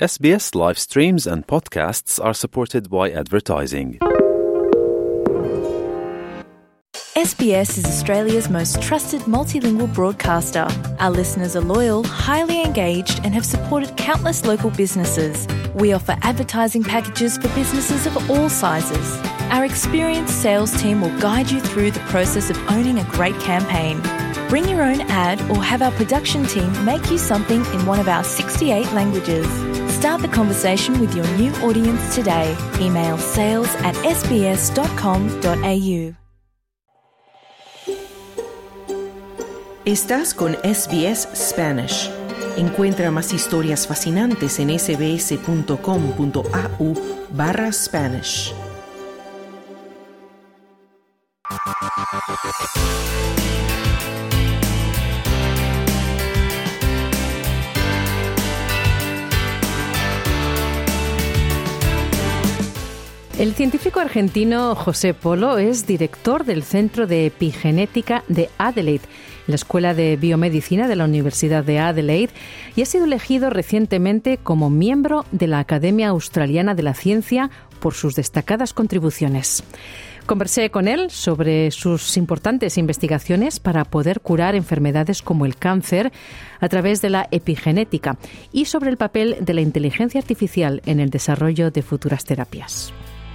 SBS live streams and podcasts are supported by advertising. SBS is Australia's most trusted multilingual broadcaster. Our listeners are loyal, highly engaged, and have supported countless local businesses. We offer advertising packages for businesses of all sizes. Our experienced sales team will guide you through the process of owning a great campaign. Bring your own ad or have our production team make you something in one of our 68 languages. Start the conversation with your new audience today. Email sales@sbs.com.au. Estás con SBS Spanish. Encuentra más historias fascinantes en sbs.com.au/Spanish. El científico argentino José Polo es director del Centro de Epigenética de Adelaide, la Escuela de Biomedicina de la Universidad de Adelaide, y ha sido elegido recientemente como miembro de la Academia Australiana de la Ciencia por sus destacadas contribuciones. Conversé con él sobre sus importantes investigaciones para poder curar enfermedades como el cáncer a través de la epigenética y sobre el papel de la inteligencia artificial en el desarrollo de futuras terapias.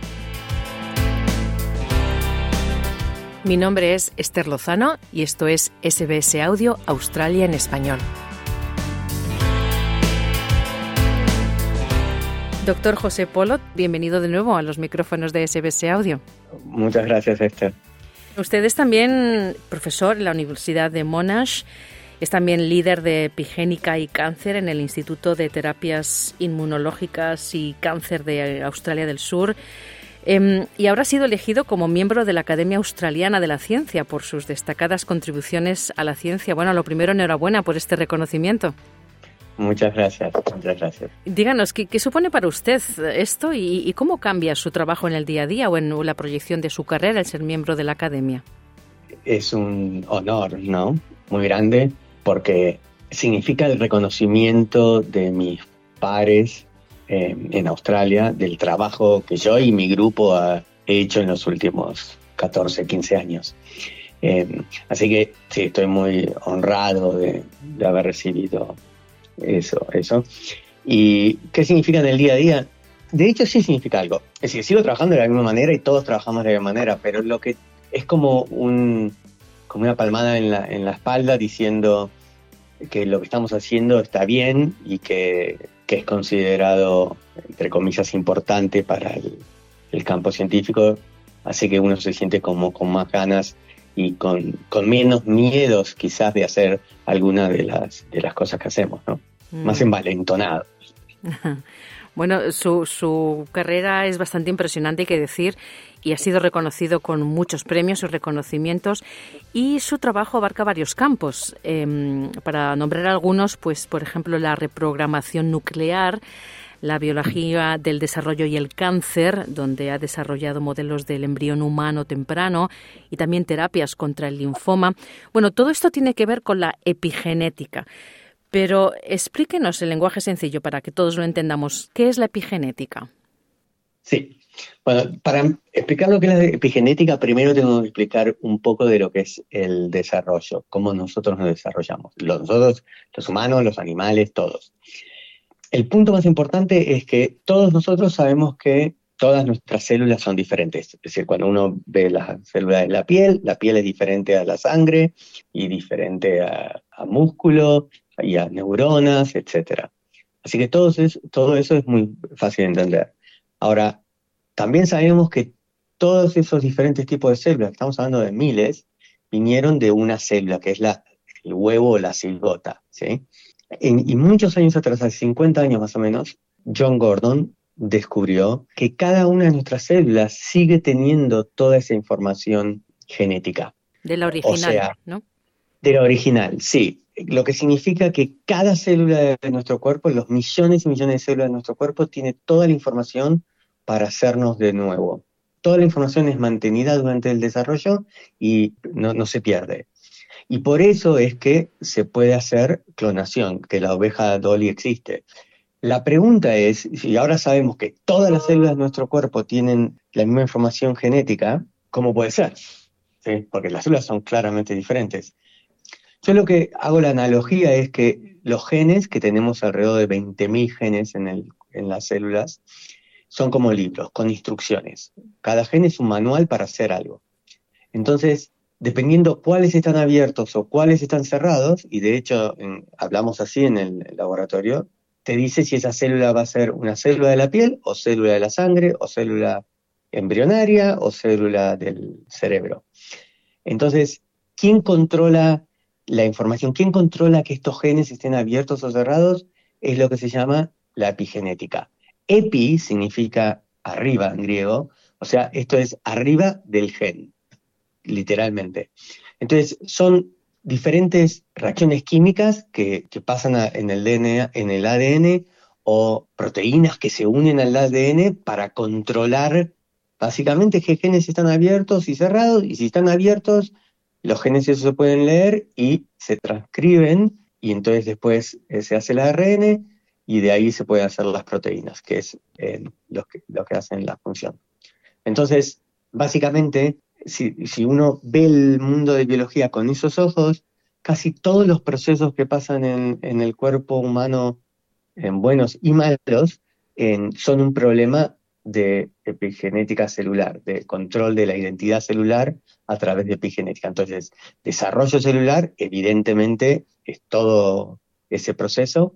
Mi nombre es Esther Lozano y esto es SBS Audio Australia en Español. Doctor José Polo, bienvenido de nuevo a los micrófonos de SBS Audio. Muchas gracias, Esther. Usted es también profesor en la Universidad de Monash, es también líder de epigénica y cáncer en el Instituto de Terapias Inmunológicas y Cáncer de Australia del Sur. Y ahora ha sido elegido como miembro de la Academia Australiana de la Ciencia por sus destacadas contribuciones a la ciencia. Bueno, lo primero, enhorabuena por este reconocimiento. Muchas gracias, muchas gracias. Díganos, ¿qué supone para usted esto y cómo cambia su trabajo en el día a día o en la proyección de su carrera el ser miembro de la Academia? Es un honor, ¿no? Muy grande, porque significa el reconocimiento de mis pares en Australia, del trabajo que yo y mi grupo he hecho en los últimos 14, 15 años. Así que sí, estoy muy honrado de haber recibido eso. ¿Y qué significa en el día a día? De hecho, sí significa algo. Es decir, sigo trabajando de la misma manera y todos trabajamos de la misma manera, pero lo que es como una palmada en la espalda diciendo que lo que estamos haciendo está bien y que es considerado, entre comillas, importante para el campo científico, así que uno se siente como con más ganas y con menos miedos quizás de hacer alguna de las cosas que hacemos, ¿no? Más envalentonado. Bueno, su carrera es bastante impresionante, hay que decir, y ha sido reconocido con muchos premios y reconocimientos, y su trabajo abarca varios campos. Para nombrar algunos, pues por ejemplo, la reprogramación nuclear, la biología del desarrollo y el cáncer, donde ha desarrollado modelos del embrión humano temprano y también terapias contra el linfoma. Bueno, todo esto tiene que ver con la epigenética. Pero explíquenos en lenguaje sencillo para que todos lo entendamos. ¿Qué es la epigenética? Sí. Bueno, para explicar lo que es la epigenética, primero tengo que explicar un poco de lo que es el desarrollo, cómo nosotros nos desarrollamos. Nosotros, los humanos, los animales, todos. El punto más importante es que todos nosotros sabemos que todas nuestras células son diferentes. Es decir, cuando uno ve las células de la piel es diferente a la sangre y diferente a músculo y a neuronas, etc. Así que todo eso es muy fácil de entender. Ahora, también sabemos que todos esos diferentes tipos de células, estamos hablando de miles, vinieron de una célula, que es el huevo o la cigota, ¿sí? Y muchos años atrás, hace 50 años más o menos, John Gordon descubrió que cada una de nuestras células sigue teniendo toda esa información genética. De la original, o sea, ¿no? De la original, sí. Lo que significa que cada célula de nuestro cuerpo, los millones y millones de células de nuestro cuerpo, tiene toda la información para hacernos de nuevo. Toda la información es mantenida durante el desarrollo y no se pierde. Y por eso es que se puede hacer clonación, que la oveja Dolly existe. La pregunta es, si ahora sabemos que todas las células de nuestro cuerpo tienen la misma información genética, ¿cómo puede ser? ¿Sí? Porque las células son claramente diferentes. Yo lo que hago la analogía es que los genes, que tenemos alrededor de 20.000 genes en las células, son como libros, con instrucciones. Cada gen es un manual para hacer algo. Entonces, dependiendo cuáles están abiertos o cuáles están cerrados, y de hecho hablamos así en el laboratorio, te dice si esa célula va a ser una célula de la piel, o célula de la sangre, o célula embrionaria, o célula del cerebro. Entonces, ¿quién controla la información? ¿Quién controla que estos genes estén abiertos o cerrados? Es lo que se llama la epigenética. Epi significa arriba en griego, o sea, esto es arriba del gen, literalmente. Entonces, son diferentes reacciones químicas que pasan en el DNA, en el ADN, o proteínas que se unen al ADN para controlar básicamente qué genes están abiertos y cerrados, y si están abiertos, los genes esos se pueden leer y se transcriben, y entonces después se hace el ARN, y de ahí se pueden hacer las proteínas, que es lo que hacen la función. Entonces, básicamente, si uno ve el mundo de biología con esos ojos, casi todos los procesos que pasan en el cuerpo humano, en buenos y malos, son un problema de epigenética celular, de control de la identidad celular a través de epigenética. Entonces, desarrollo celular, evidentemente, es todo ese proceso,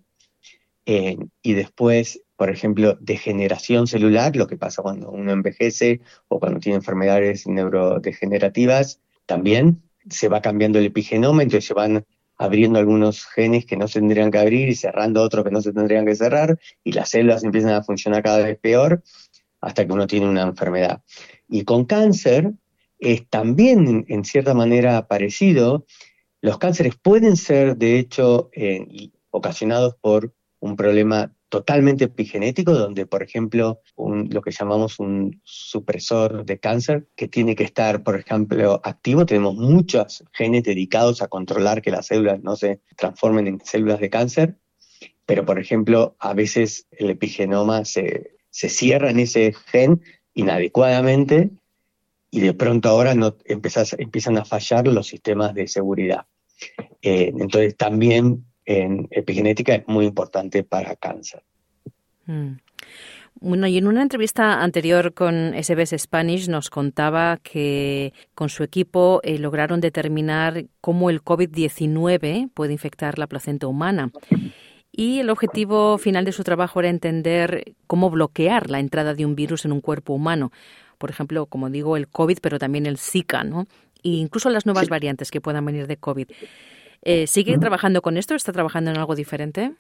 y después, por ejemplo, degeneración celular, lo que pasa cuando uno envejece o cuando tiene enfermedades neurodegenerativas, también se va cambiando el epigenoma, entonces se van abriendo algunos genes que no se tendrían que abrir y cerrando otros que no se tendrían que cerrar, y las células empiezan a funcionar cada vez peor hasta que uno tiene una enfermedad. Y con cáncer es también en cierta manera parecido. Los cánceres pueden ser, de hecho, ocasionados por un problema totalmente epigenético, donde, por ejemplo, lo que llamamos un supresor de cáncer, que tiene que estar, por ejemplo, activo. Tenemos muchos genes dedicados a controlar que las células no se transformen en células de cáncer, pero, por ejemplo, a veces el epigenoma se cierra en ese gen inadecuadamente, y de pronto ahora empiezan a fallar los sistemas de seguridad. Entonces también en epigenética es muy importante para cáncer. Bueno, y en una entrevista anterior con SBS Spanish nos contaba que con su equipo lograron determinar cómo el COVID-19 puede infectar la placenta humana. Y el objetivo final de su trabajo era entender cómo bloquear la entrada de un virus en un cuerpo humano. Por ejemplo, como digo, el COVID, pero también el Zika, ¿no? E incluso las nuevas variantes que puedan venir de COVID. ¿Sigue trabajando con esto? ¿Está trabajando en algo diferente?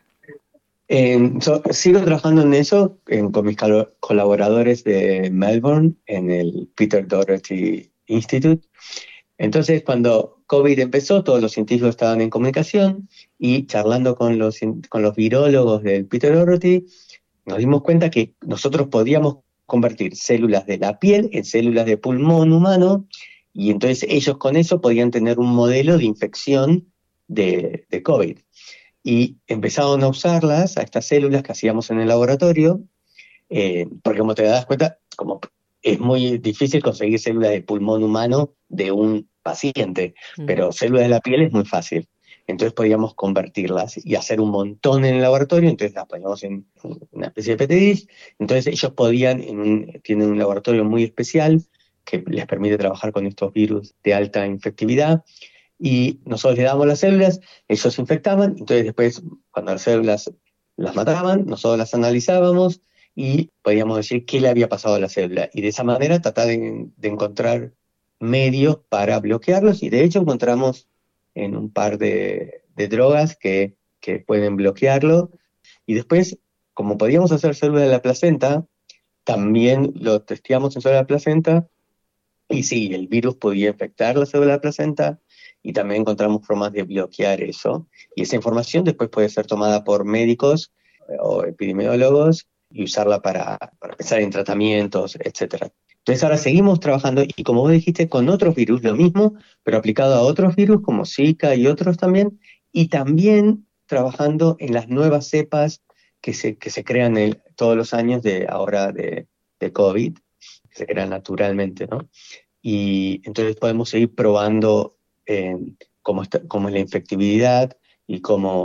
Sigo trabajando en eso con mis colaboradores de Melbourne en el Peter Doherty Institute. Entonces, cuando COVID empezó, todos los científicos estaban en comunicación, y charlando con los virólogos del Peter Doherty, nos dimos cuenta que nosotros podíamos convertir células de la piel en células de pulmón humano, y entonces ellos con eso podían tener un modelo de infección de COVID. Y empezaron a usarlas, a estas células que hacíamos en el laboratorio, porque como te das cuenta, como es muy difícil conseguir células de pulmón humano de un paciente, pero células de la piel es muy fácil. Entonces podíamos convertirlas y hacer un montón en el laboratorio, entonces las poníamos en una especie de petri. Entonces ellos tienen un laboratorio muy especial que les permite trabajar con estos virus de alta infectividad, y nosotros le damos las células, ellos se infectaban, entonces después cuando las células las mataban, nosotros las analizábamos y podíamos decir qué le había pasado a la célula, y de esa manera tratar de encontrar medios para bloquearlos, y de hecho encontramos en un par de drogas que pueden bloquearlo. Y después, como podíamos hacer células de la placenta, también lo testeamos en células de la placenta, y sí, el virus podía infectar la célula de la placenta, y también encontramos formas de bloquear eso. Y esa información después puede ser tomada por médicos o epidemiólogos y usarla para pensar en tratamientos, etcétera. Entonces ahora seguimos trabajando, y como vos dijiste, con otros virus, lo mismo, pero aplicado a otros virus como Zika y otros también, y también trabajando en las nuevas cepas que se crean todos los años de COVID, que se crean naturalmente, ¿no? Y entonces podemos seguir probando cómo es la infectividad y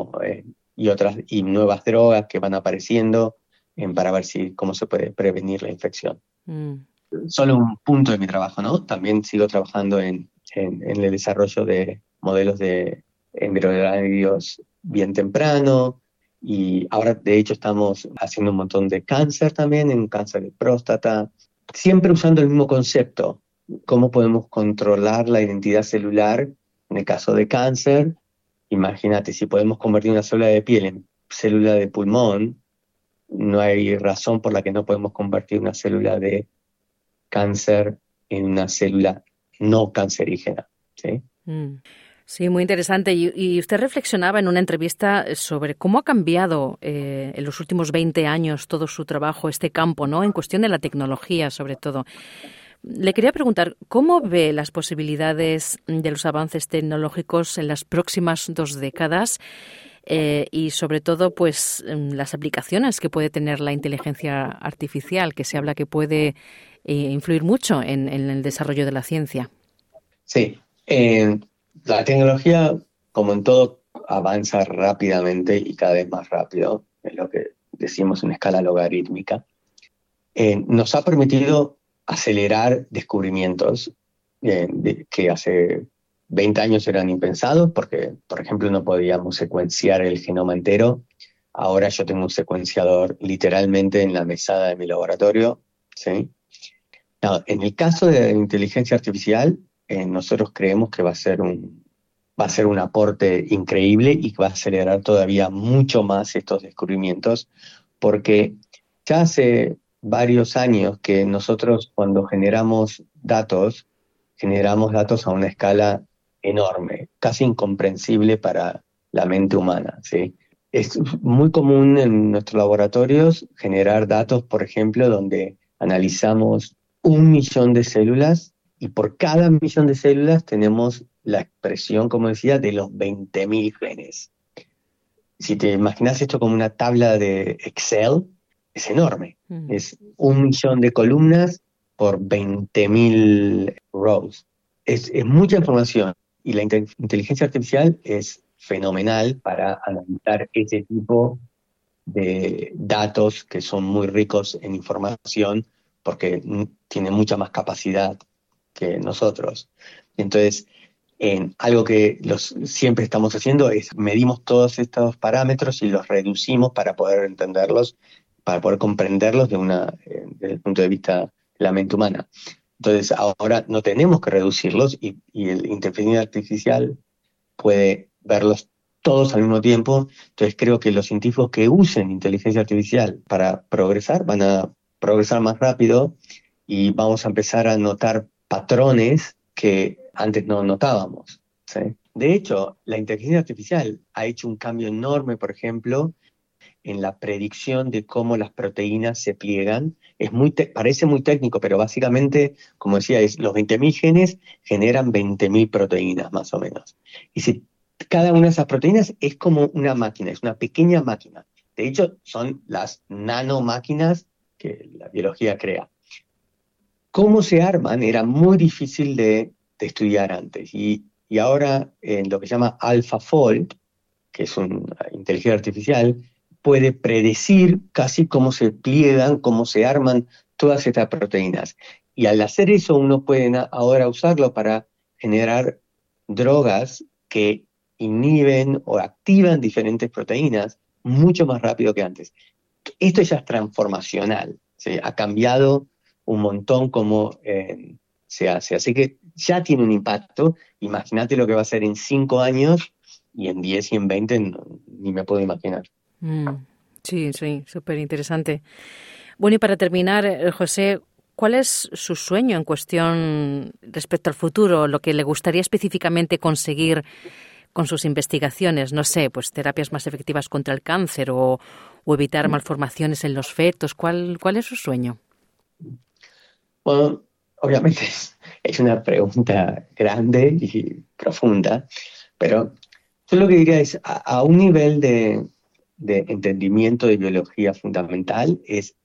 y nuevas drogas que van apareciendo para ver cómo se puede prevenir la infección. Solo un punto de mi trabajo, ¿no? También sigo trabajando en el desarrollo de modelos de embrionarios bien temprano, y ahora de hecho estamos haciendo un montón de cáncer también, en cáncer de próstata, siempre usando el mismo concepto: cómo podemos controlar la identidad celular en el caso de cáncer. Imagínate, si podemos convertir una célula de piel en célula de pulmón, no hay razón por la que no podemos convertir una célula de cáncer en una célula no cancerígena, ¿sí? Sí, muy interesante. Y usted reflexionaba en una entrevista sobre cómo ha cambiado en los últimos 20 años todo su trabajo, este campo, ¿no? En cuestión de la tecnología, sobre todo. Le quería preguntar, ¿cómo ve las posibilidades de los avances tecnológicos en las próximas 2 décadas? Y sobre todo, pues, las aplicaciones que puede tener la inteligencia artificial, que se habla que puede influir mucho en el desarrollo de la ciencia. Sí, la tecnología, como en todo, avanza rápidamente y cada vez más rápido, es lo que decimos en escala logarítmica. Nos ha permitido acelerar descubrimientos que hace 20 años eran impensados, porque, por ejemplo, no podíamos secuenciar el genoma entero. Ahora yo tengo un secuenciador literalmente en la mesada de mi laboratorio, ¿sí? No, en el caso de la inteligencia artificial, nosotros creemos que va a ser un aporte increíble y que va a acelerar todavía mucho más estos descubrimientos, porque ya hace varios años que nosotros, cuando generamos datos a una escala enorme, casi incomprensible para la mente humana, ¿sí? Es muy común en nuestros laboratorios generar datos, por ejemplo, donde analizamos 1 millón de células, y por cada 1 millón de células tenemos la expresión, como decía, de los 20.000 genes. Si te imaginas esto como una tabla de Excel, es enorme. Es 1 millón de columnas por 20.000 rows. Es mucha información, y la inteligencia artificial es fenomenal para analizar ese tipo de datos que son muy ricos en información, porque tiene mucha más capacidad que nosotros. Entonces, algo que siempre estamos haciendo es medimos todos estos parámetros y los reducimos para poder entenderlos, para poder comprenderlos desde el punto de vista de la mente humana. Entonces, ahora no tenemos que reducirlos, y la inteligencia artificial puede verlos todos al mismo tiempo. Entonces, creo que los científicos que usen inteligencia artificial para progresar van a progresar más rápido, y vamos a empezar a notar patrones que antes no notábamos, ¿sí? De hecho, la inteligencia artificial ha hecho un cambio enorme, por ejemplo, en la predicción de cómo las proteínas se pliegan. Parece muy técnico, pero básicamente, como decía, los 20.000 genes generan 20.000 proteínas, más o menos. Y cada una de esas proteínas es como una máquina, es una pequeña máquina. De hecho, son las nanomáquinas que la biología crea. Cómo se arman era muy difícil de estudiar antes, y ahora en lo que se llama AlphaFold, que es una inteligencia artificial, puede predecir casi cómo se pliegan, cómo se arman todas estas proteínas. Y al hacer eso, uno puede ahora usarlo para generar drogas que inhiben o activan diferentes proteínas mucho más rápido que antes. Esto ya es transformacional, ¿sí? Ha cambiado un montón cómo se hace. Así que ya tiene un impacto. Imagínate lo que va a ser en 5 años, y en 10 y en 20 ni me puedo imaginar. Sí, súper interesante. Bueno, y para terminar, José, ¿cuál es su sueño en cuestión respecto al futuro? Lo que le gustaría específicamente conseguir con sus investigaciones, no sé, pues terapias más efectivas contra el cáncer o evitar malformaciones en los fetos. ¿Cuál es su sueño? Bueno, obviamente es una pregunta grande y profunda, pero yo lo que diría es, a un nivel de de entendimiento de biología fundamental es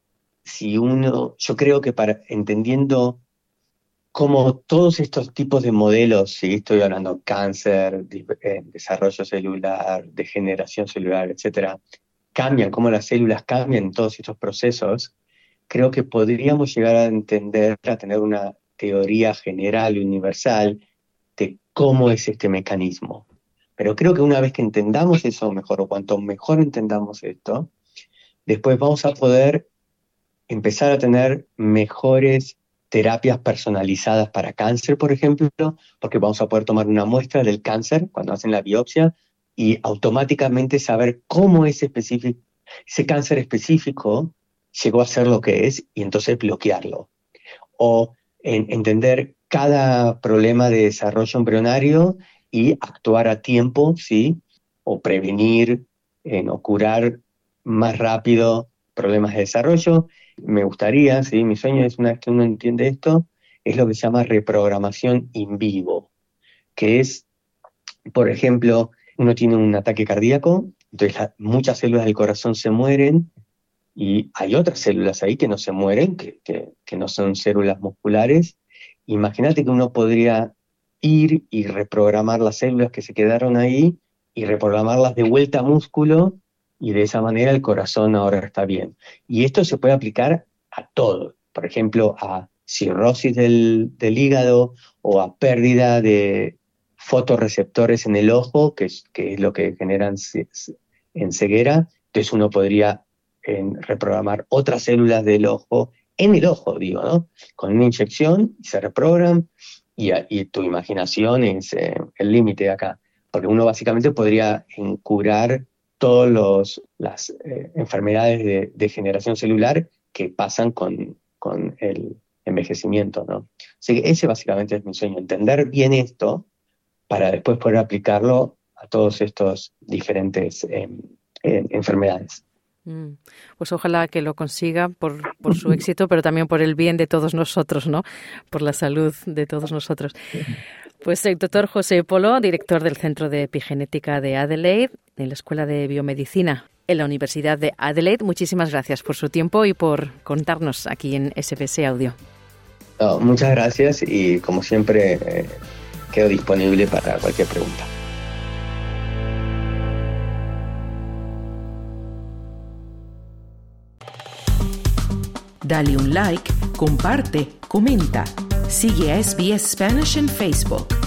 yo creo que entendiendo cómo todos estos tipos de modelos, si estoy hablando cáncer, desarrollo celular, degeneración celular, etcétera, cambian, cómo las células cambian en todos estos procesos, creo que podríamos llegar a tener una teoría general y universal de cómo es este mecanismo. Pero creo que una vez que entendamos eso mejor, o cuanto mejor entendamos esto, después vamos a poder empezar a tener mejores terapias personalizadas para cáncer, por ejemplo, porque vamos a poder tomar una muestra del cáncer cuando hacen la biopsia y automáticamente saber cómo ese cáncer específico llegó a ser lo que es y entonces bloquearlo. O entender cada problema de desarrollo embrionario y actuar a tiempo, ¿sí? O prevenir o curar más rápido problemas de desarrollo. Me gustaría, ¿sí? Mi sueño es, una vez que uno entiende esto, es lo que se llama reprogramación in vivo, que es, por ejemplo, uno tiene un ataque cardíaco, entonces muchas células del corazón se mueren y hay otras células ahí que no se mueren, que no son células musculares. Imagínate que uno podría ir y reprogramar las células que se quedaron ahí y reprogramarlas de vuelta a músculo, y de esa manera el corazón ahora está bien. Y esto se puede aplicar a todo, por ejemplo, a cirrosis del hígado o a pérdida de fotorreceptores en el ojo, que es lo que generan en ceguera. Entonces uno podría reprogramar otras células del ojo, en el ojo, digo, ¿no? Con una inyección y se reprograman, y tu imaginación es el límite acá, porque uno básicamente podría curar todas las enfermedades de degeneración celular que pasan con el envejecimiento, ¿no? Así que ese básicamente es mi sueño, entender bien esto para después poder aplicarlo a todos estos diferentes enfermedades. Pues ojalá que lo consiga por su éxito, pero también por el bien de todos nosotros, ¿no? Por la salud de todos nosotros. Pues el doctor José Polo, director del Centro de Epigenética de Adelaide, en la Escuela de Biomedicina en la Universidad de Adelaide, muchísimas gracias por su tiempo y por contarnos aquí en SBS Audio. Muchas gracias y como siempre quedo disponible para cualquier pregunta. Dale un like, comparte, comenta. Sigue a SBS Spanish en Facebook.